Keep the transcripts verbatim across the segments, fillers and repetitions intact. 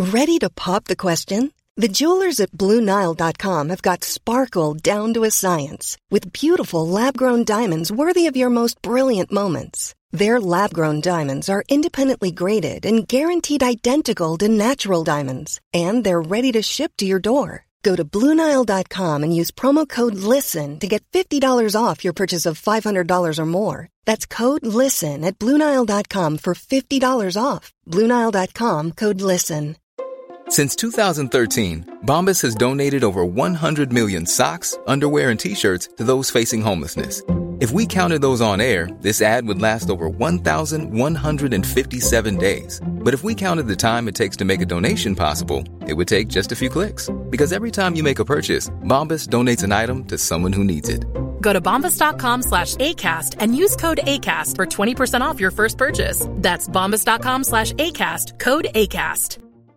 Ready to pop the question? The jewelers at Blue Nile dot com have got sparkle down to a science with beautiful lab-grown diamonds worthy of your most brilliant moments. Their lab-grown diamonds are independently graded and guaranteed identical to natural diamonds, and they're ready to ship to your door. Go to Blue Nile dot com and use promo code LISTEN to get fifty dollars off your purchase of five hundred dollars or more. That's code LISTEN at Blue Nile dot com for fifty dollars off. Blue Nile dot com, code LISTEN. Since two thousand thirteen, Bombas has donated over one hundred million socks, underwear, and T-shirts to those facing homelessness. If we counted those on air, this ad would last over one thousand one hundred fifty-seven days. But if we counted the time it takes to make a donation possible, it would take just a few clicks. Because every time you make a purchase, Bombas donates an item to someone who needs it. Go to bombas.com slash ACAST and use code ACAST for twenty percent off your first purchase. That's bombas.com slash ACAST, code ACAST.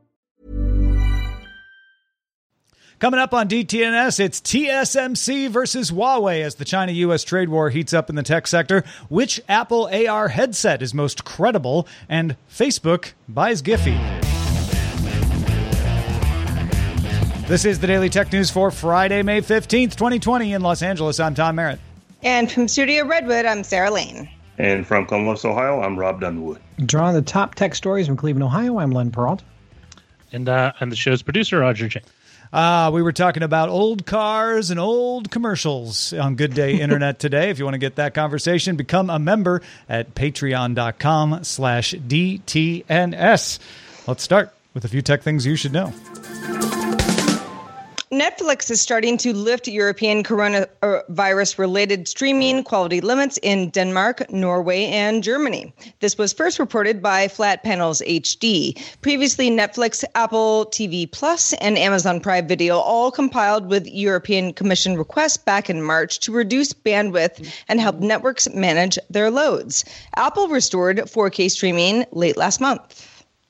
Coming up on D T N S, it's T S M C versus Huawei as the China-U S trade war heats up in the tech sector. Which Apple A R headset is most credible? And Facebook buys Giphy. This is the Daily Tech News for Friday, May fifteenth, twenty twenty in Los Angeles. I'm Tom Merritt. And from Studio Redwood, I'm Sarah Lane. And from Columbus, Ohio, I'm Rob Dunwood. Drawing the top tech stories from Cleveland, Ohio, I'm Len Peralta. And uh, I'm the show's producer, Roger Chang. Uh, we were talking about old cars and old commercials on Good Day Internet today. If you want to get that conversation, become a member at patreon.com slash DTNS. Let's start with a few tech things you should know. Netflix is starting to lift European coronavirus-related streaming quality limits in Denmark, Norway, and Germany. This was first reported by Flat Panels H D. Previously, Netflix, Apple T V Plus, and Amazon Prime Video all compiled with European Commission requests back in March to reduce bandwidth and help networks manage their loads. Apple restored four K streaming late last month.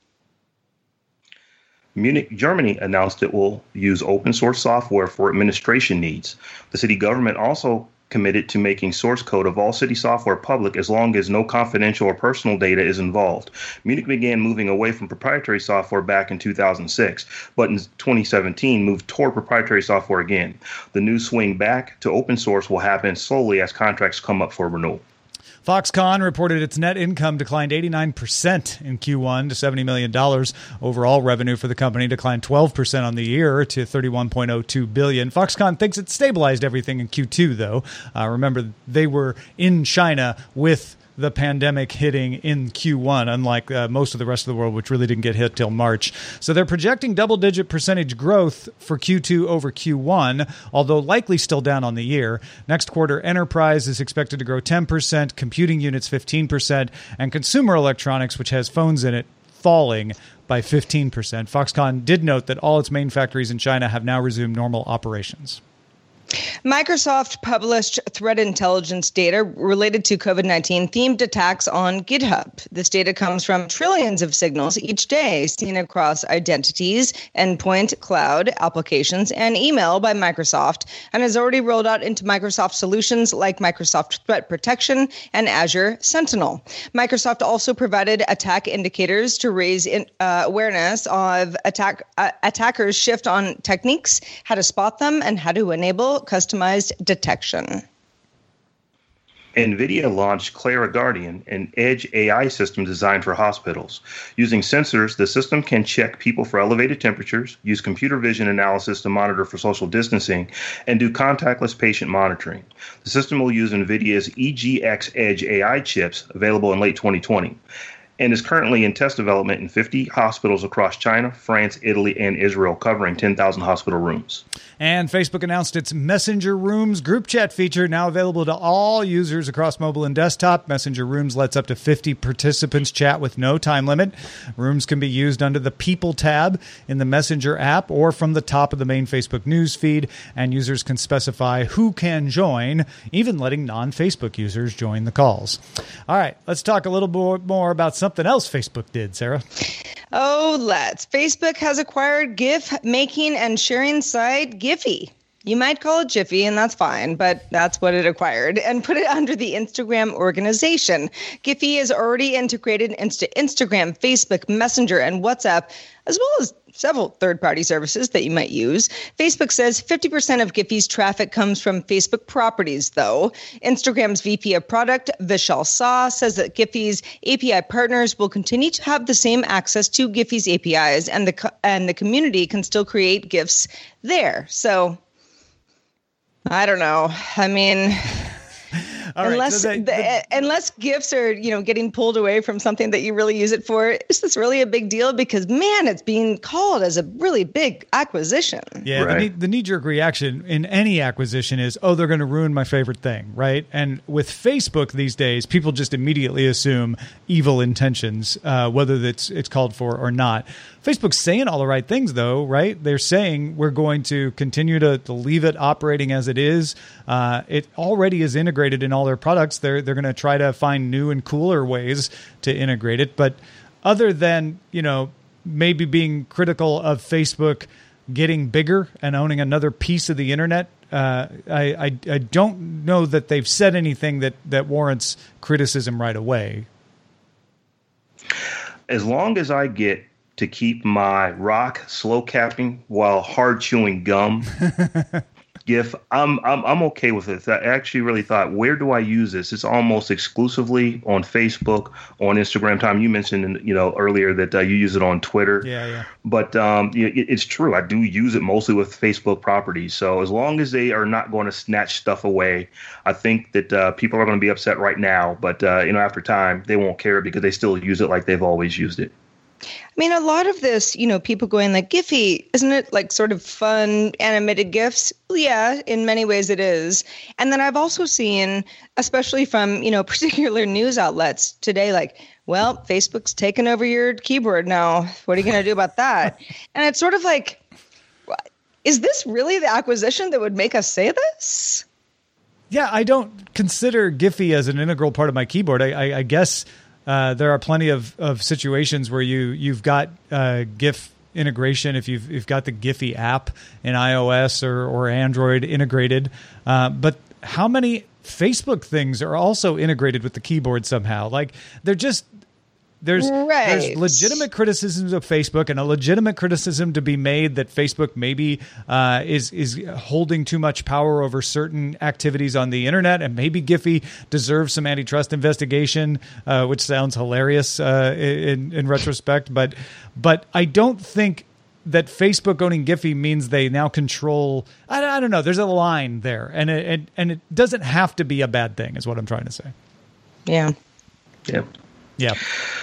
Munich, Germany announced it will use open source software for administration needs. The city government also committed to making source code of all city software public as long as no confidential or personal data is involved. Munich began moving away from proprietary software back in two thousand six, but in twenty seventeen moved toward proprietary software again. The new swing back to open source will happen slowly as contracts come up for renewal. Foxconn reported its net income declined eighty-nine percent in Q one to seventy million dollars. Overall revenue for the company declined twelve percent on the year to thirty-one point oh two billion dollars. Foxconn thinks it stabilized everything in Q two, though. Uh, remember, they were in China with the pandemic hitting in Q one, unlike uh, most of the rest of the world, which really didn't get hit till March. So they're projecting double-digit percentage growth for Q two over Q one, although likely still down on the year. Next quarter, enterprise is expected to grow ten percent, computing units fifteen percent, and consumer electronics, which has phones in it, falling by fifteen percent. Foxconn did note that all its main factories in China have now resumed normal operations. Microsoft published threat intelligence data related to COVID nineteen themed attacks on GitHub. This data comes from trillions of signals each day seen across identities, endpoint, cloud, applications, and email by Microsoft, and has already rolled out into Microsoft solutions like Microsoft Threat Protection and Azure Sentinel. Microsoft also provided attack indicators to raise in, uh, awareness of attack uh, attackers' shift on techniques, how to spot them, and how to enable customized detection. NVIDIA launched Clara Guardian, an edge A I system designed for hospitals. Using sensors, the system can check people for elevated temperatures, use computer vision analysis to monitor for social distancing, and do contactless patient monitoring. The system will use NVIDIA's E G X Edge A I chips, available in late twenty twenty. And is currently in test development in fifty hospitals across China, France, Italy, and Israel, covering ten thousand hospital rooms. And Facebook announced its Messenger Rooms group chat feature, now available to all users across mobile and desktop. Messenger Rooms lets up to fifty participants chat with no time limit. Rooms can be used under the People tab in the Messenger app or from the top of the main Facebook news feed, and users can specify who can join, even letting non-Facebook users join the calls. All right, let's talk a little bit more about something else Facebook did, Sarah. Oh, let's. Facebook has acquired GIF making and sharing site Giphy. You might call it Jiffy, and that's fine, but that's what it acquired, and put it under the Instagram organization. Giphy is already integrated into Instagram, Facebook, Messenger, and WhatsApp, as well as several third-party services that you might use. Facebook says fifty percent of Giphy's traffic comes from Facebook properties, though. Instagram's V P of Product, Vishal Shah, says that Giphy's A P I partners will continue to have the same access to Giphy's A P Is, and the and the community can still create GIFs there. So I don't know. I mean, All unless right, so they, the, the, unless GIFs are, you know, getting pulled away from something that you really use it for, is this really a big deal? Because, man, it's being called as a really big acquisition. Yeah, right. the, knee, the knee-jerk reaction in any acquisition is, oh, they're going to ruin my favorite thing, right? And with Facebook these days, people just immediately assume evil intentions, uh, whether it's it's called for or not. Facebook's saying all the right things, though, right? They're saying we're going to continue to, to leave it operating as it is. Uh, it already is integrated in all their products. They're they're going to try to find new and cooler ways to integrate it. But other than, you know, maybe being critical of Facebook getting bigger and owning another piece of the internet, uh, I, I I don't know that they've said anything that, that warrants criticism right away. As long as I get to keep my rock slow capping while hard chewing gum GIF, I'm I'm I'm okay with it. I actually really thought, where do I use this? It's almost exclusively on Facebook, on Instagram. Tom, you mentioned, you know, earlier that uh, you use it on Twitter. Yeah, yeah. But um, it, it's true. I do use it mostly with Facebook properties. So as long as they are not going to snatch stuff away, I think that uh, people are going to be upset right now. But uh, you know, after time, they won't care because they still use it like they've always used it. I mean, a lot of this, you know, people going like, Giphy, isn't it like sort of fun animated GIFs? Yeah, in many ways it is. And then I've also seen, especially from, you know, particular news outlets today, like, well, Facebook's taken over your keyboard now. What are you going to do about that? And it's sort of like, is this really the acquisition that would make us say this? Yeah, I don't consider Giphy as an integral part of my keyboard. I, I, I guess... Uh, there are plenty of, of situations where you you've got uh, GIF integration if you've you've got the Giphy app in iOS or or Android integrated. Uh, but how many Facebook things are also integrated with the keyboard somehow? Like they're just there's right. there's legitimate criticisms of Facebook and a legitimate criticism to be made that Facebook maybe uh, is is holding too much power over certain activities on the internet, and maybe Giphy deserves some antitrust investigation, uh, which sounds hilarious uh, in in retrospect. But but I don't think that Facebook owning Giphy means they now control. I, I don't know. There's a line there, and it, and and it doesn't have to be a bad thing, is what I'm trying to say. Yeah. Yeah. Yeah.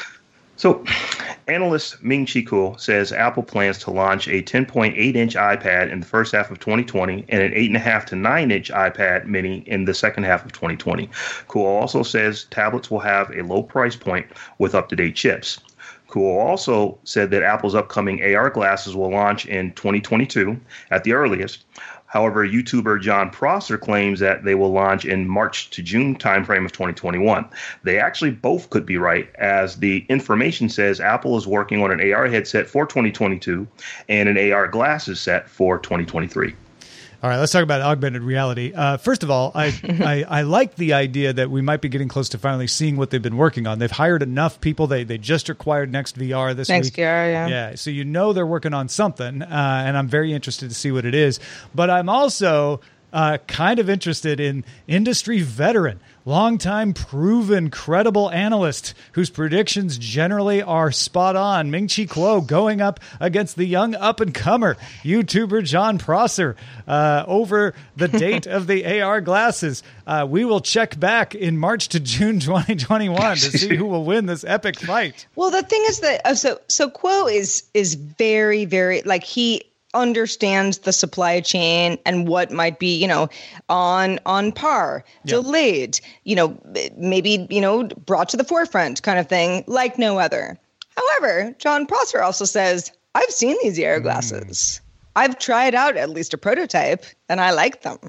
So, analyst Ming-Chi Kuo says Apple plans to launch a ten point eight inch iPad in the first half of twenty twenty and an eight point five to nine inch iPad mini in the second half of twenty twenty. Kuo also says tablets will have a low price point with up-to-date chips. Kuo also said that Apple's upcoming A R glasses will launch in twenty twenty-two at the earliest. However, YouTuber John Prosser claims that they will launch in March to June timeframe of twenty twenty-one. They actually both could be right, as the information says Apple is working on an A R headset for twenty twenty-two and an A R glasses set for twenty twenty-three. All right, let's talk about augmented reality. Uh, first of all, I, I I like the idea that we might be getting close to finally seeing what they've been working on. They've hired enough people. They they just acquired Next V R this Next week. V R, yeah. Yeah, so you know they're working on something, uh, and I'm very interested to see what it is. But I'm also uh, kind of interested in industry veteran, longtime proven, credible analyst whose predictions generally are spot on, Ming-Chi Kuo, going up against the young up-and-comer YouTuber John Prosser uh, over the date of the A R glasses. Uh, we will check back in March to June twenty twenty-one to see who will win this epic fight. Well, the thing is that uh, so so Kuo is is very very like he understands the supply chain and what might be, you know, on on par, yeah. delayed, you know, maybe, you know, brought to the forefront kind of thing, like no other. However, John Prosser also says, I've seen these A R glasses. Mm. I've tried out at least a prototype, and I like them.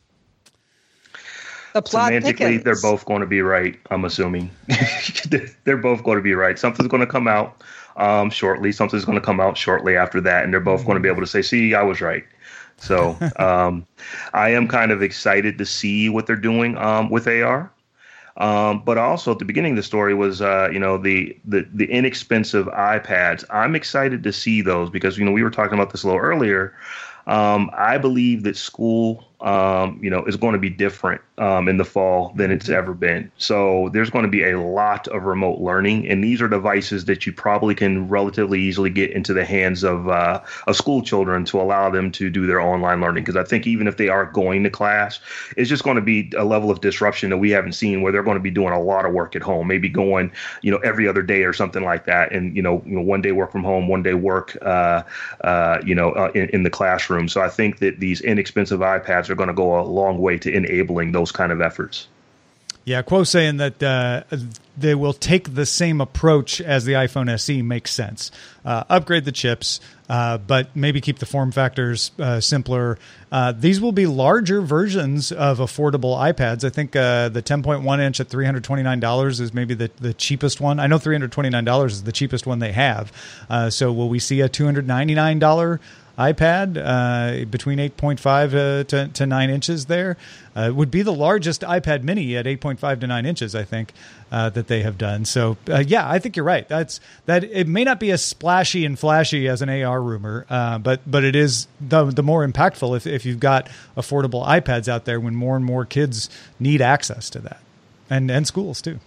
The plot Semantically, thickens. They're both going to be right, I'm assuming. They're both going to be right. Something's going to come out um, shortly. Something's going to come out shortly after that, and they're both mm-hmm. going to be able to say, see, I was right. So um, I am kind of excited to see what they're doing um, with A R. Um, but also at the beginning of the story was, uh, you know, the, the the inexpensive iPads. I'm excited to see those because, you know, we were talking about this a little earlier. Um, I believe that school, um, you know, is going to be different um, in the fall than it's ever been. So there's going to be a lot of remote learning, and these are devices that you probably can relatively easily get into the hands of uh, of school children to allow them to do their online learning. Because I think even if they are going to class, it's just going to be a level of disruption that we haven't seen where they're going to be doing a lot of work at home, maybe going, you know, every other day or something like that. And, you know, you know one day work from home, one day work, uh, uh, you know, uh, in, in the classroom. So I think that these inexpensive iPads are going to go a long way to enabling those kind of efforts. Yeah, Quo saying that uh, they will take the same approach as the iPhone S E makes sense. Uh, upgrade the chips, uh, but maybe keep the form factors uh, simpler. Uh, these will be larger versions of affordable iPads. I think uh, the ten point one inch at three hundred twenty-nine dollars is maybe the, the cheapest one. I know three hundred twenty-nine dollars is the cheapest one they have. Uh, so will we see a two hundred ninety-nine dollars iPad uh, between eight point five uh, to, to nine inches there? Uh, it would be the largest iPad mini at eight point five to nine inches, I think, uh, that they have done. So, uh, yeah, I think you're right. That's that. It may not be as splashy and flashy as an A R rumor, uh, but but it is the, the more impactful if, if you've got affordable iPads out there when more and more kids need access to that, and, and schools too.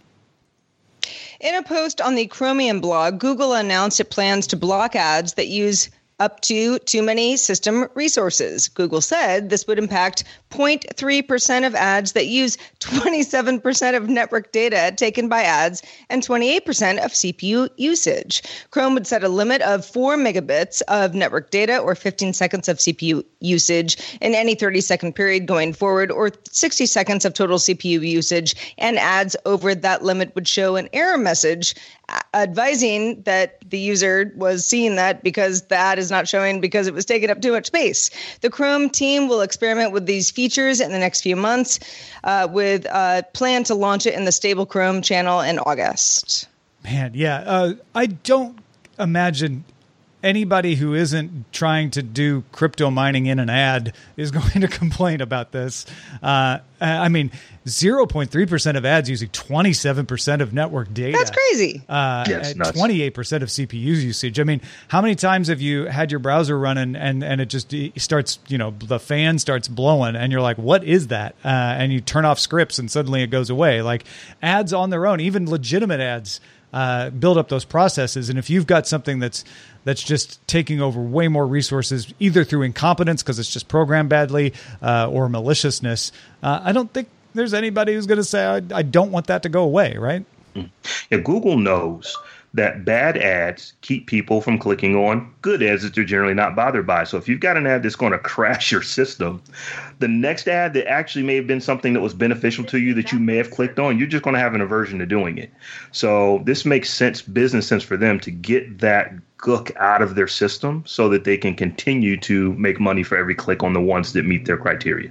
In a post on the Chromium blog, Google announced it plans to block ads that use up to too many system resources. Google said this would impact zero point three percent of ads that use twenty-seven percent of network data taken by ads and twenty-eight percent of C P U usage. Chrome would set a limit of four megabits of network data or fifteen seconds of C P U usage in any thirty second period going forward, or sixty seconds of total C P U usage, and ads over that limit would show an error message advising that the user was seeing that because the ad is not showing because it was taking up too much space. The Chrome team will experiment with these features in the next few months uh, with a plan to launch it in the stable Chrome channel in August. Man, yeah. Uh, I don't imagine anybody who isn't trying to do crypto mining in an ad is going to complain about this. Uh, I mean, zero point three percent of ads using twenty-seven percent of network data. That's crazy. Uh, yes, twenty-eight percent of C P U usage. I mean, how many times have you had your browser running and, and it just starts, you know, the fan starts blowing and you're like, what is that? Uh, and you turn off scripts and suddenly it goes away. Like ads on their own, even legitimate ads, uh, build up those processes. And if you've got something that's that's just taking over way more resources, either through incompetence because it's just programmed badly uh, or maliciousness, uh, I don't think there's anybody who's going to say, I, I don't want that to go away, right? Yeah, Google knows that bad ads keep people from clicking on good ads that they're generally not bothered by. So if you've got an ad that's going to crash your system, the next ad that actually may have been something that was beneficial to you that you may have clicked on, you're just going to have an aversion to doing it. So this makes sense, business sense for them to get that gook out of their system so that they can continue to make money for every click on the ones that meet their criteria.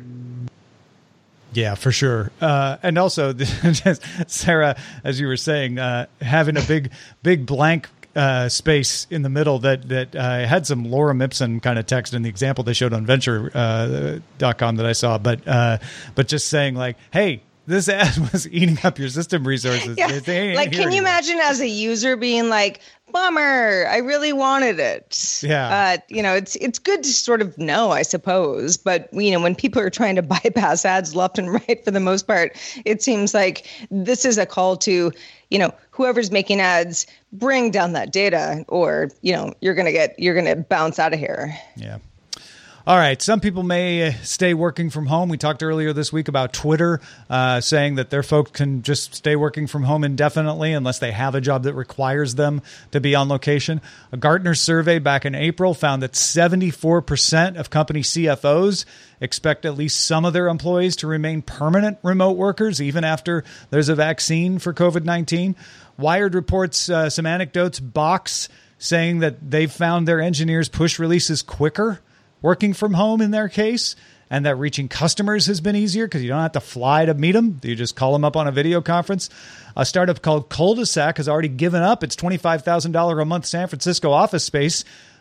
Yeah, for sure. Uh, and also, Sarah, as you were saying, uh, having a big, big blank uh, space in the middle that that uh, had some Lorem Ipsum kind of text in the example they showed on venture dot com uh, that I saw. But uh, but just saying like, hey, this ad was eating up your system resources. Yeah. Like, can you imagine as a user being like, bummer, I really wanted it. Yeah. Uh, you know, it's it's good to sort of know, I suppose. But, you know, when people are trying to bypass ads left and right, for the most part, it seems like this is a call to, you know, whoever's making ads, bring down that data or, you know, you're going to get you're going to bounce out of here. Yeah. All right. Some people may stay working from home. We talked earlier this week about Twitter uh, saying that their folks can just stay working from home indefinitely unless they have a job that requires them to be on location. A Gartner survey back in April found that seventy-four percent of company C F Os expect at least some of their employees to remain permanent remote workers even after there's a vaccine for COVID nineteen. Wired reports uh, some anecdotes. Box saying that they've found their engineers push releases quicker working from home in their case, and that reaching customers has been easier because you don't have to fly to meet them. You just call them up on a video conference. A startup called Cul-de-sac has already given up its twenty-five thousand dollars a month San Francisco office space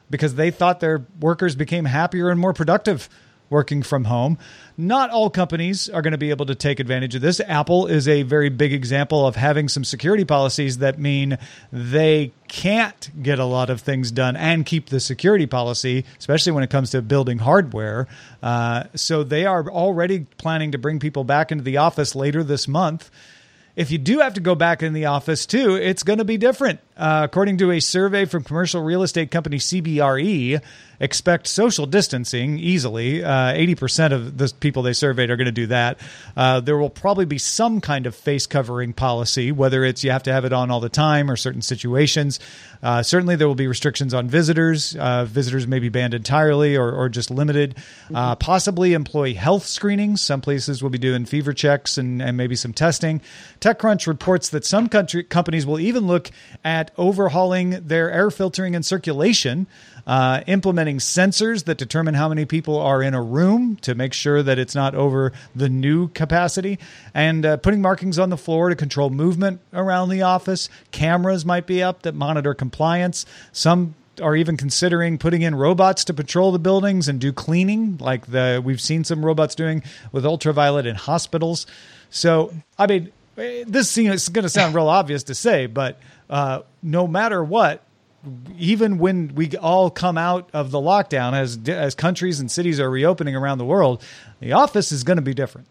because they thought their workers became happier and more productive working from home. Not all companies are going to be able to take advantage of this. Apple is a very big example of having some security policies that mean they can't get a lot of things done and keep the security policy, especially when it comes to building hardware. Uh, so they are already planning to bring people back into the office later this month. If you do have to go back in the office, too, it's going to be different. Uh, according to a survey from commercial real estate company C B R E, expect social distancing easily. Uh, eighty percent of the people they surveyed are going to do that. Uh, there will probably be some kind of face covering policy, whether it's you have to have it on all the time or certain situations. Uh, certainly, there will be restrictions on visitors. Uh, visitors may be banned entirely or, or just limited. Uh, possibly employee health screenings. Some places will be doing fever checks and, and maybe some testing. TechCrunch reports that some country, companies will even look at overhauling their air filtering and circulation, uh, implementing sensors that determine how many people are in a room to make sure that it's not over the new capacity, and uh, putting markings on the floor to control movement around the office. Cameras might be up that monitor compliance. Some are even considering putting in robots to patrol the buildings and do cleaning, like the we've seen some robots doing with ultraviolet in hospitals. So, I mean, this seems going to sound real obvious to say, but uh, no matter what, even when we all come out of the lockdown, as as countries and cities are reopening around the world, the office is going to be different.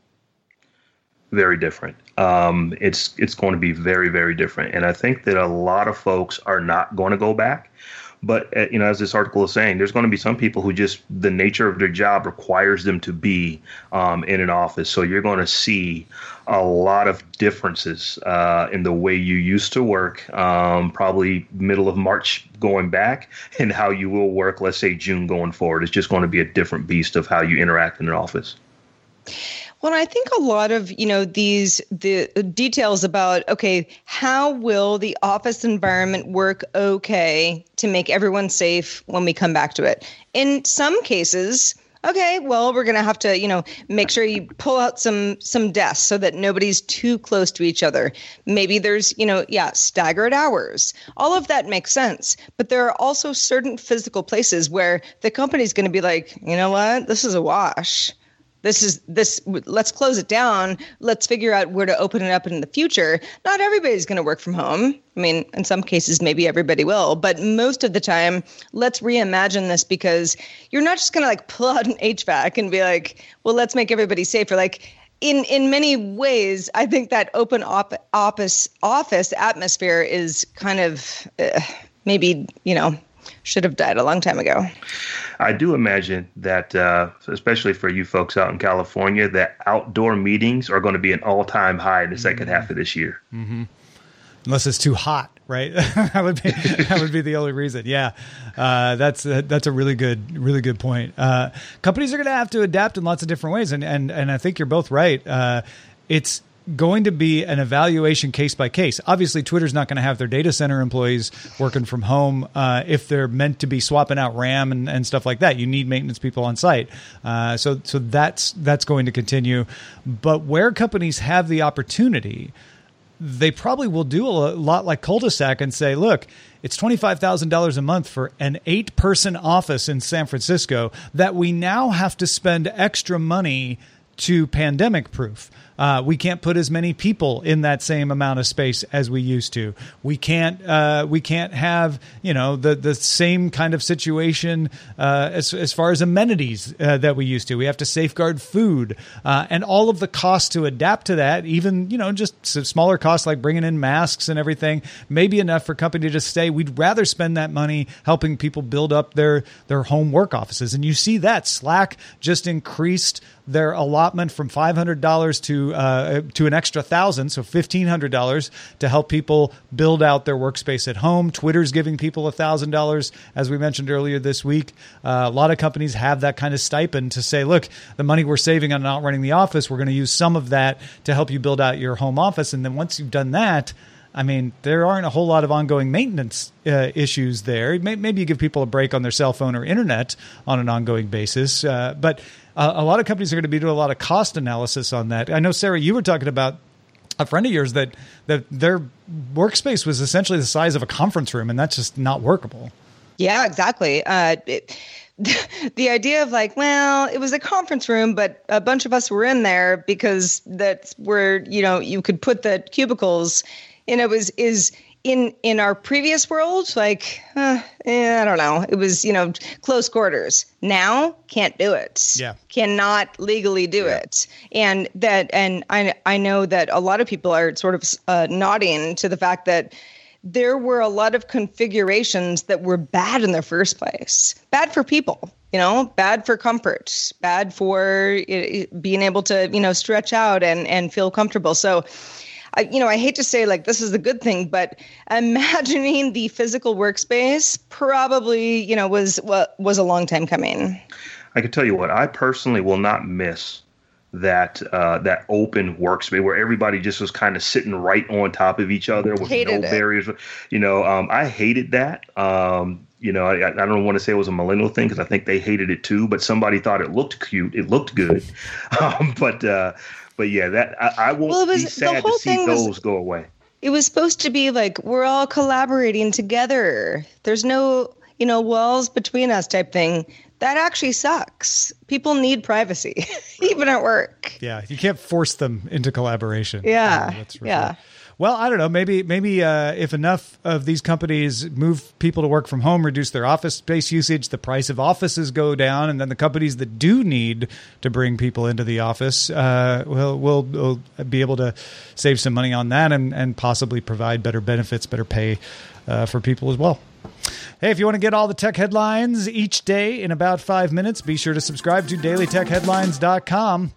Very different. Um, it's it's going to be very, very different. And I think that a lot of folks are not going to go back. But, uh, you know, as this article is saying, there's going to be some people who just the nature of their job requires them to be um, in an office. So you're going to see a lot of differences uh, in the way you used to work, um, probably middle of March going back, and how you will work, let's say, June going forward. It's just going to be a different beast of how you interact in an office. Well, I think a lot of, you know, these the details about, okay, how will the office environment work okay to make everyone safe when we come back to it? In some cases, okay, well, we're going to have to, you know, make sure you pull out some some desks so that nobody's too close to each other. Maybe there's, you know, yeah, staggered hours. All of that makes sense. But there are also certain physical places where the company's going to be like, you know what, this is a wash. This is this. Let's close it down. Let's figure out where to open it up in the future. Not everybody's going to work from home. I mean, in some cases, maybe everybody will. But most of the time, let's reimagine this, because you're not just going to like pull out an H V A C and be like, well, let's make everybody safer. Like in in many ways, I think that open op- office office atmosphere is kind of uh, maybe, you know, should have died a long time ago. I do imagine that, uh, especially for you folks out in California, that outdoor meetings are going to be an all-time high in the second mm-hmm. half of this year. Mm-hmm. Unless it's too hot, right? that would be that would be the only reason. Yeah, uh, that's a, that's a really good, really good point. Uh, companies are going to have to adapt in lots of different ways, and and and I think you're both right. Uh, it's going to be an evaluation case by case. Obviously, Twitter's not going to have their data center employees working from home uh, if they're meant to be swapping out RAM and, and stuff like that. You need maintenance people on site. Uh, so so that's that's going to continue. But where companies have the opportunity, they probably will do a lot like Cul-de-sac and say, look, it's twenty-five thousand dollars a month for an eight-person office in San Francisco that we now have to spend extra money to pandemic-proof. Uh, we can't put as many people in that same amount of space as we used to. We can't. Uh, we can't have, you know, the the same kind of situation uh, as as far as amenities uh, that we used to. We have to safeguard food uh, and all of the costs to adapt to that. Even, you know, just smaller costs like bringing in masks and everything may be enough for company to say we'd rather spend that money helping people build up their their home work offices. And you see that Slack just increased their allotment from five hundred dollars to uh, to an extra thousand, so fifteen hundred dollars to help people build out their workspace at home. Twitter's giving people one thousand dollars, as we mentioned earlier this week. Uh, a lot of companies have that kind of stipend to say, look, the money we're saving on not running the office, we're going to use some of that to help you build out your home office. And then once you've done that, I mean, there aren't a whole lot of ongoing maintenance uh, issues there. Maybe you give people a break on their cell phone or internet on an ongoing basis. Uh, but uh, a lot of companies are going to be doing a lot of cost analysis on that. I know, Sarah, you were talking about a friend of yours that, that their workspace was essentially the size of a conference room, and that's just not workable. Yeah, exactly. Uh, it, the idea of like, well, it was a conference room, but a bunch of us were in there because that's where, you know, you could put the cubicles, and it was, is in, in our previous world, like, uh, eh, I don't know. It was, you know, close quarters. Now can't do it. Yeah. Cannot legally do Yeah. it. And that, and I, I know that a lot of people are sort of uh, nodding to the fact that there were a lot of configurations that were bad in the first place. Bad for people, you know, bad for comfort, bad for it, being able to, you know, stretch out and, and feel comfortable. So, I, you know, I hate to say like this is a good thing, but imagining the physical workspace probably, you know, was was a long time coming. I can tell you what, I personally will not miss that uh, that open workspace where everybody just was kind of sitting right on top of each other with Hated no it. barriers. You know, um, I hated that. Um, you know, I, I don't want to say it was a millennial thing because I think they hated it too. But somebody thought it looked cute. It looked good. um, but uh, but yeah, that I, I won't Well, it was- be the sad whole to see thing was- those go away. It was supposed to be like we're all collaborating together. There's no, you know, walls between us type thing. That actually sucks. People need privacy, even at work. Yeah, you can't force them into collaboration. Yeah, Uh, that's for yeah. sure. Well, I don't know. Maybe, maybe uh, if enough of these companies move people to work from home, reduce their office space usage, the price of offices go down, and then the companies that do need to bring people into the office uh, will will will be able to save some money on that and, and possibly provide better benefits, better pay uh, for people as well. Hey, if you want to get all the tech headlines each day in about five minutes, be sure to subscribe to daily tech headlines dot com.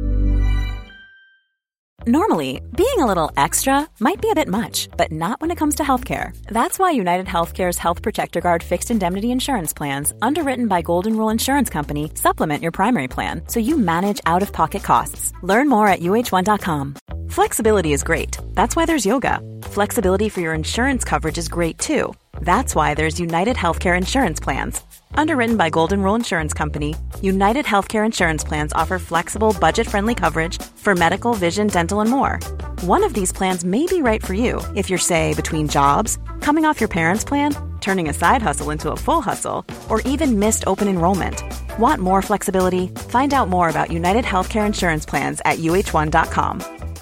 Normally, being a little extra might be a bit much, but not when it comes to healthcare. That's why United Healthcare's Health Protector Guard fixed indemnity insurance plans, underwritten by Golden Rule Insurance Company, supplement your primary plan so you manage out-of-pocket costs. Learn more at U H one dot com. Flexibility is great. That's why there's yoga. Flexibility for your insurance coverage is great too. That's why there's United Healthcare Insurance Plans. Underwritten by Golden Rule Insurance Company, United Healthcare Insurance Plans offer flexible, budget-friendly coverage for medical, vision, dental, and more. One of these plans may be right for you if you're, say, between jobs, coming off your parents' plan, turning a side hustle into a full hustle, or even missed open enrollment. Want more flexibility? Find out more about United Healthcare Insurance Plans at U H one dot com.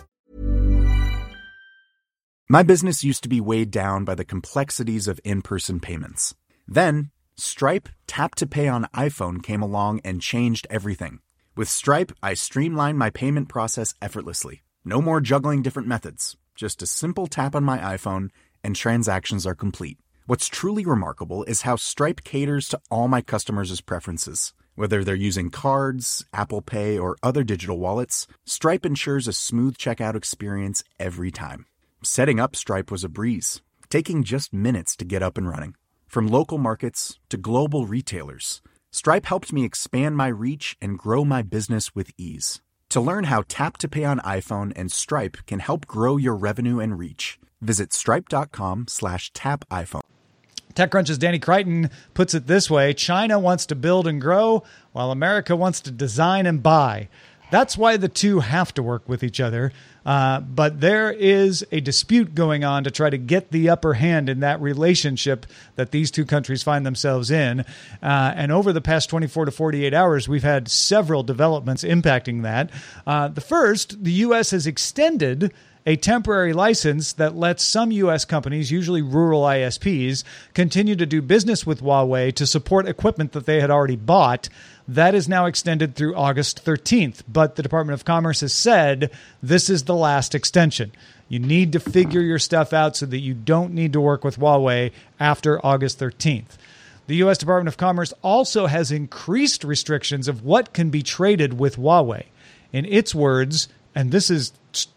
My business used to be weighed down by the complexities of in-person payments. Then, Stripe Tap to Pay on iPhone came along and changed everything. With Stripe, I streamlined my payment process effortlessly. No more juggling different methods. Just a simple tap on my iPhone and transactions are complete. What's truly remarkable is how Stripe caters to all my customers' preferences. Whether they're using cards, Apple Pay, or other digital wallets, Stripe ensures a smooth checkout experience every time. Setting up Stripe was a breeze, taking just minutes to get up and running. From local markets to global retailers, Stripe helped me expand my reach and grow my business with ease. To learn how Tap to Pay on iPhone and Stripe can help grow your revenue and reach, visit stripe.com slash tap iPhone. TechCrunch's Danny Crichton puts it this way: China wants to build and grow, while America wants to design and buy. That's why the two have to work with each other. Uh, but there is a dispute going on to try to get the upper hand in that relationship that these two countries find themselves in. Uh, and over the past twenty-four to forty-eight hours, we've had several developments impacting that. Uh, the first, the U S has extended a temporary license that lets some U S companies, usually rural I S Ps, continue to do business with Huawei to support equipment that they had already bought. That is now extended through August thirteenth. But the Department of Commerce has said this is the last extension. You need to figure your stuff out so that you don't need to work with Huawei after August thirteenth. The U S Department of Commerce also has increased restrictions of what can be traded with Huawei. In its words, and this is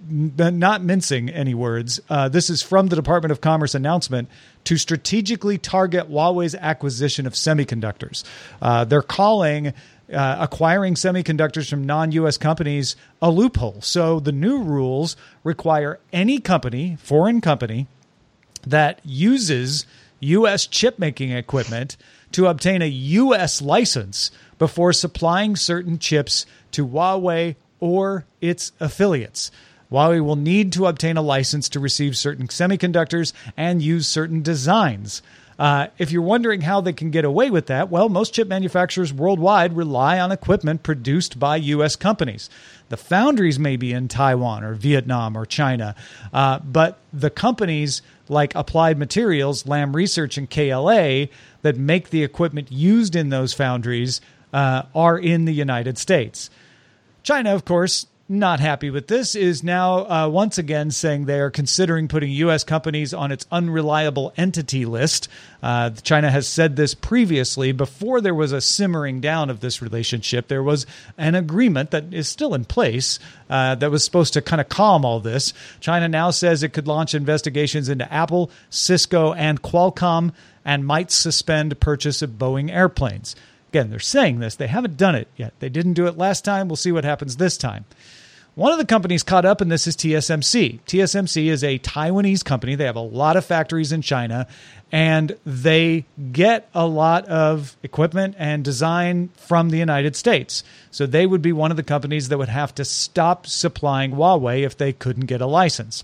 not mincing any words, uh, this is from the Department of Commerce announcement, to strategically target Huawei's acquisition of semiconductors. Uh, they're calling uh, acquiring semiconductors from non-U S companies a loophole. So the new rules require any company, foreign company, that uses U S chip-making equipment to obtain a U S license before supplying certain chips to Huawei or its affiliates. Huawei will need to obtain a license to receive certain semiconductors and use certain designs. Uh, if you're wondering how they can get away with that, well, most chip manufacturers worldwide rely on equipment produced by U S companies. The foundries may be in Taiwan or Vietnam or China, uh, but the companies like Applied Materials, Lam Research, and K L A that make the equipment used in those foundries uh, are in the United States. China, of course, not happy with this, is now uh, once again saying they are considering putting U S companies on its unreliable entity list. Uh, China has said this previously. Before there was a simmering down of this relationship, there was an agreement that is still in place uh, that was supposed to kind of calm all this. China now says it could launch investigations into Apple, Cisco, and Qualcomm, and might suspend purchase of Boeing airplanes. Again, they're saying this. They haven't done it yet. They didn't do it last time. We'll see what happens this time. One of the companies caught up in this is T S M C. T S M C is a Taiwanese company. They have a lot of factories in China, and they get a lot of equipment and design from the United States. So they would be one of the companies that would have to stop supplying Huawei if they couldn't get a license.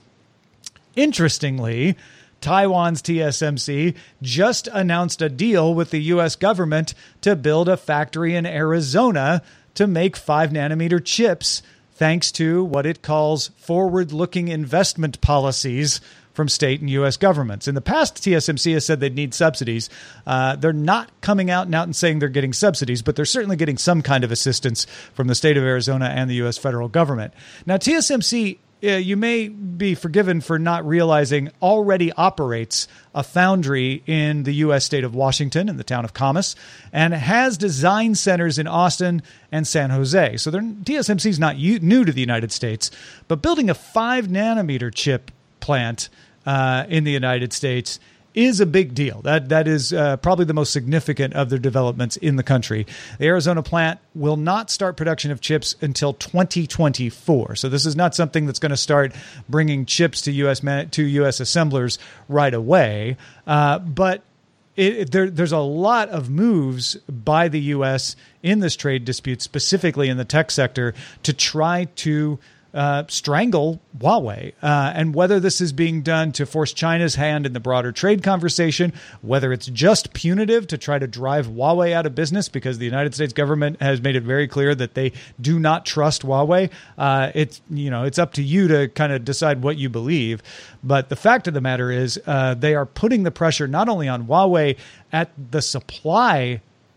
Interestingly, Taiwan's T S M C just announced a deal with the U S government to build a factory in Arizona to make five nanometer chips, thanks to what it calls forward-looking investment policies from state and U S governments. In the past, T S M C has said they'd need subsidies. Uh, they're not coming out and out and saying they're getting subsidies, but they're certainly getting some kind of assistance from the state of Arizona and the U S federal government. Now, T S M C, uh, you may be forgiven for not realizing, already operates a foundry in the U S state of Washington, in the town of Camas, and has design centers in Austin and San Jose. So T S M C is not u- new to the United States, but building a five nanometer chip plant uh, in the United States is a big deal. That that is uh, probably the most significant of their developments in the country. The Arizona plant will not start production of chips until twenty twenty-four. So this is not something that's going to start bringing chips to U S man- to U S assemblers right away. Uh, but It, it, there, there's a lot of moves by the U S in this trade dispute, specifically in the tech sector, to try to uh, strangle Huawei. Uh, and whether this is being done to force China's hand in the broader trade conversation, whether it's just punitive to try to drive Huawei out of business because the United States government has made it very clear that they do not trust Huawei, uh, it's you know it's up to you to kind of decide what you believe. But the fact of the matter is uh, they are putting the pressure not only on Huawei at the supply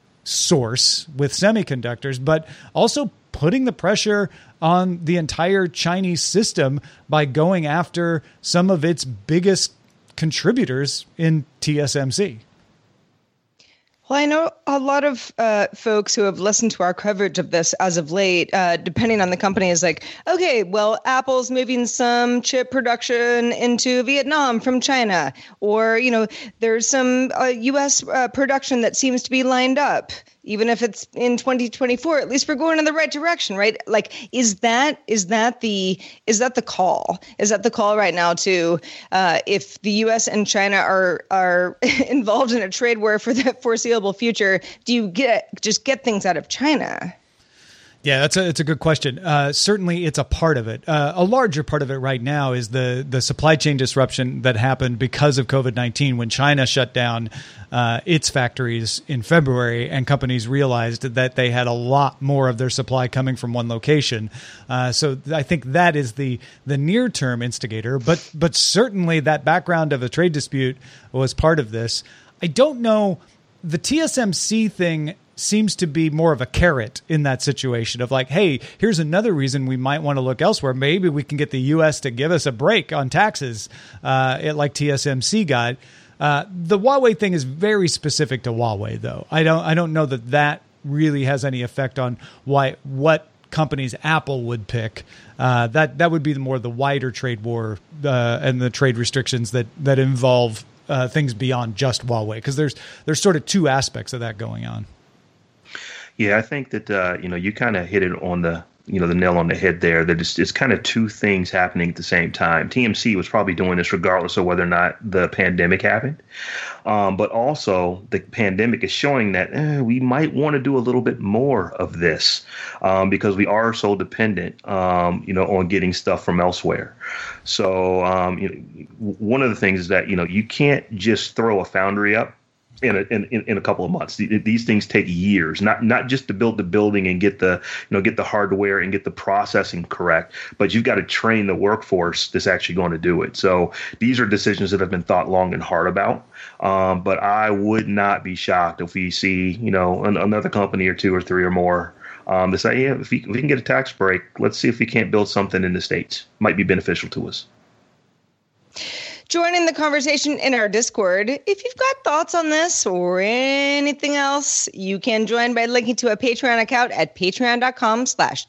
source with semiconductors, but also putting the pressure on the entire Chinese system by going after some of its biggest contributors in T S M C. Well, I know a lot of uh, folks who have listened to our coverage of this as of late, uh, depending on the company, is like, okay, well, Apple's moving some chip production into Vietnam from China, or, you know, there's some uh, U S uh, production that seems to be lined up. Even if it's in twenty twenty-four, at least we're going in the right direction, right? Like, is that is that the is that the call? Is that the call right now to uh, if the U S and China are are involved in a trade war for the foreseeable future? Do you get just get things out of China? Yeah, that's a it's a good question. Uh, certainly, it's a part of it. Uh, a larger part of it right now is the the supply chain disruption that happened because of COVID nineteen when China shut down uh, its factories in February, and companies realized that they had a lot more of their supply coming from one location. Uh, so I think that is the the near term instigator. But but certainly that background of a trade dispute was part of this. I don't know. The T S M C thing seems to be more of a carrot in that situation of like, hey, here's another reason we might want to look elsewhere. Maybe we can get the U S to give us a break on taxes uh, like T S M C got. Uh, the Huawei thing is very specific to Huawei, though. I don't I don't know that that really has any effect on why what companies Apple would pick. Uh, that that would be the more the wider trade war uh, and the trade restrictions that that involve uh, things beyond just Huawei, because there's there's sort of two aspects of that going on. Yeah, I think that uh, you know you kind of hit it on the you know the nail on the head there. That it's, it's kind of two things happening at the same time. T M C was probably doing this regardless of whether or not the pandemic happened, um, but also the pandemic is showing that eh, we might want to do a little bit more of this um, because we are so dependent, um, you know, on getting stuff from elsewhere. So um, you know, one of the things is that you know you can't just throw a foundry up in a in, in a couple of months. These things take years, not not just to build the building and get the you know get the hardware and get the processing correct, but you've got to train the workforce that's actually going to do it. So these are decisions that have been thought long and hard about. Um, but I would not be shocked if we see you know an, another company or two or three or more um, to say, yeah, if we, if we can get a tax break, let's see if we can't build something in the States. Might be beneficial to us. Join in the conversation in our Discord. If you've got thoughts on this or anything else, you can join by linking to a Patreon account at patreon.com slash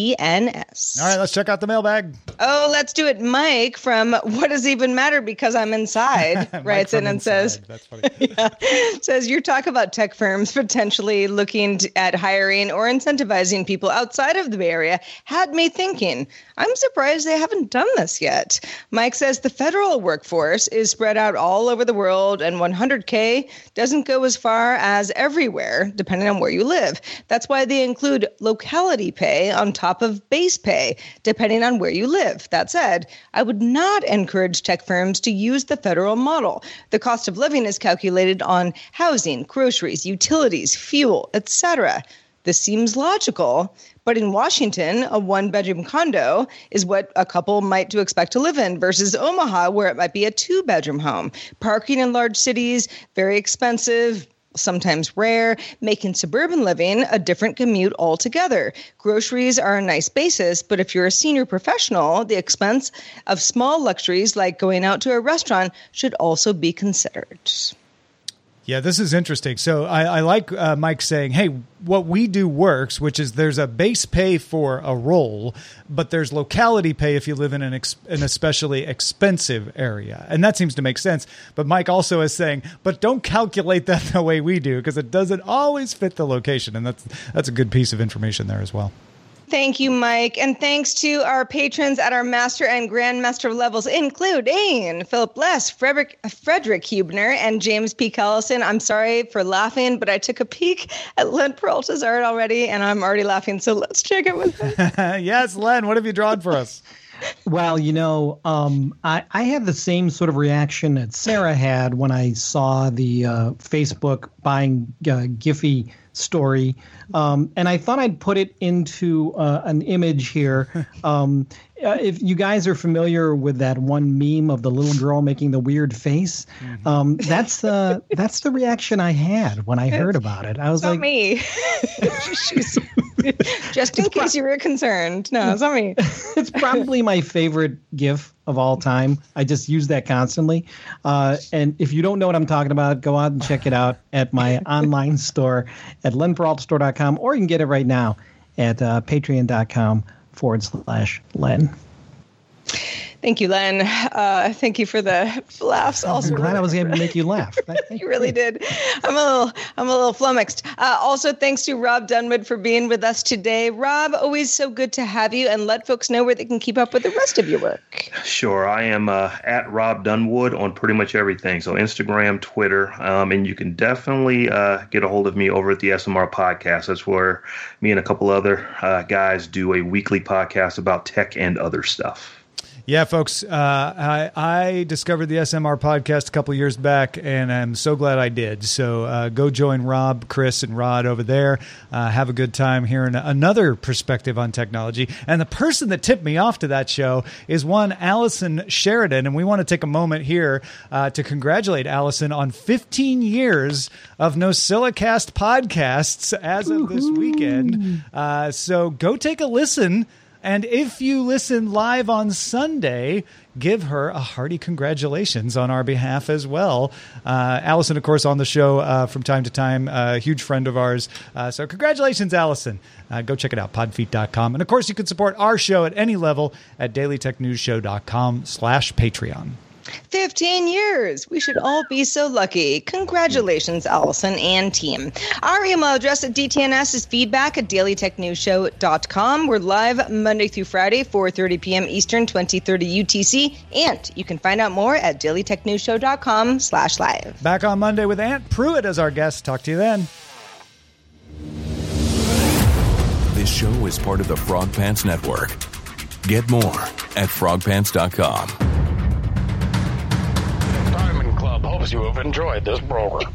DTNS. All right, let's check out the mailbag. Oh, let's do it. Mike from What Does Even Matter Because I'm Inside writes in and inside. says, That's funny. yeah, says, you talk about tech firms potentially looking to, at hiring or incentivizing people outside of the Bay Area had me thinking, I'm surprised they haven't done this yet. Mike says the federal workforce is spread out all over the world, and one hundred K doesn't go as far as everywhere, depending on where you live. That's why they include locality pay on top of base pay, depending on where you live. That said, I would not encourage tech firms to use the federal model. The cost of living is calculated on housing, groceries, utilities, fuel, et cetera. This seems logical, but in Washington, a one-bedroom condo is what a couple might to expect to live in versus Omaha, where it might be a two-bedroom home. Parking in large cities, very expensive, sometimes rare, making suburban living a different commute altogether. Groceries are a nice basis, but if you're a senior professional, the expense of small luxuries like going out to a restaurant should also be considered. Yeah, this is interesting. So I, I like uh, Mike saying, hey, what we do works, which is there's a base pay for a role, but there's locality pay if you live in an, ex- an especially expensive area. And that seems to make sense. But Mike also is saying, but don't calculate that the way we do, because it doesn't always fit the location. And that's that's a good piece of information there as well. Thank you, Mike. And thanks to our patrons at our master and grandmaster levels, including Philip Less, Frederick, Frederick Hubner, and James P. Kellison. I'm sorry for laughing, but I took a peek at Len Peralta's art already, and I'm already laughing. So let's check it with him. Yes, Len, what have you drawn for us? Well, you know, um, I, I had the same sort of reaction that Sarah had when I saw the uh, Facebook buying uh, Giphy story. Um, and I thought I'd put it into uh, an image here. Um, uh, if you guys are familiar with that one meme of the little girl making the weird face, mm-hmm. um, that's the that's the reaction I had when I heard about it. I was it's like, not me. She's, just in case you were concerned. No, it's not me. It's probably my favorite GIF of all time. I just use that constantly. Uh, and if you don't know what I'm talking about, go out and check it out at my online store at len peralta store dot com, or you can get it right now at uh, patreon.com forward slash Len. Thank you, Len. Uh, thank you for the laughs. Also, I'm glad I was able to make you laugh. You really did. I'm a little, I'm a little flummoxed. Uh, also, thanks to Rob Dunwood for being with us today. Rob, always so good to have you, and let folks know where they can keep up with the rest of your work. Sure. I am uh, at Rob Dunwood on pretty much everything. So Instagram, Twitter, um, and you can definitely uh, get a hold of me over at the S M R Podcast. That's where me and a couple other uh, guys do a weekly podcast about tech and other stuff. Yeah, folks, uh, I, I discovered the S M R podcast a couple of years back, and I'm so glad I did. So uh, go join Rob, Chris, and Rod over there. Uh, have a good time hearing another perspective on technology. And the person that tipped me off to that show is one Allison Sheridan, and we want to take a moment here uh, to congratulate Allison on fifteen years of NosillaCast podcasts as of this weekend. Uh, so go take a listen. And if you listen live on Sunday, give her a hearty congratulations on our behalf as well. Uh, Allison, of course, on the show uh, from time to time, a huge friend of ours. Uh, so congratulations, Allison. Uh, go check it out, podfeet dot com. And, of course, you can support our show at any level at dailytechnewsshow.com slash Patreon. fifteen years. We should all be so lucky. Congratulations, Allison and team. Our email address at D T N S is feedback at daily tech news show dot com. We're live Monday through Friday, four thirty p.m. Eastern, twenty thirty U T C. And you can find out more at daily tech news show dot com slash live. Back on Monday with Ant Pruitt as our guest. Talk to you then. This show is part of the Frog Pants Network. Get more at frog pants dot com. Diamond Club hopes knows you have enjoyed this program.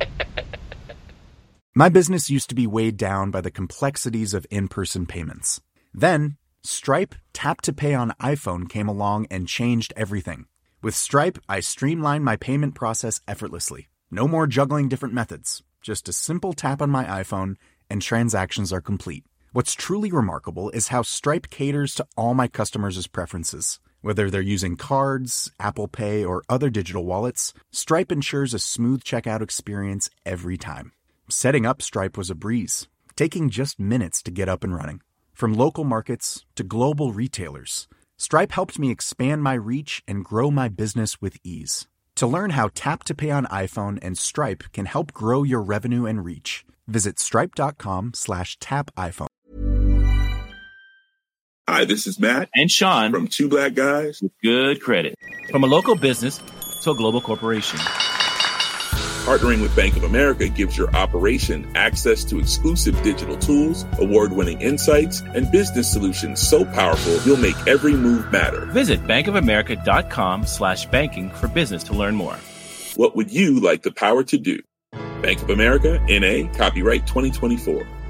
My business used to be weighed down by the complexities of in-person payments. Then, Stripe Tap to Pay on iPhone came along and changed everything. With Stripe, I streamlined my payment process effortlessly. No more juggling different methods. Just a simple tap on my iPhone and transactions are complete. What's truly remarkable is how Stripe caters to all my customers' preferences. Whether they're using cards, Apple Pay, or other digital wallets, Stripe ensures a smooth checkout experience every time. Setting up Stripe was a breeze, taking just minutes to get up and running. From local markets to global retailers, Stripe helped me expand my reach and grow my business with ease. To learn how Tap to Pay on iPhone and Stripe can help grow your revenue and reach, visit stripe.com slash tap iPhone. Hi, this is Matt and Sean from Two Black Guys with Good Credit. From a local business to a global corporation, partnering with Bank of America gives your operation access to exclusive digital tools, award-winning insights, and business solutions so powerful you'll make every move matter. Visit bankofamerica.com slash banking for business to learn more. What would you like the power to do? Bank of America, N A, copyright twenty twenty-four.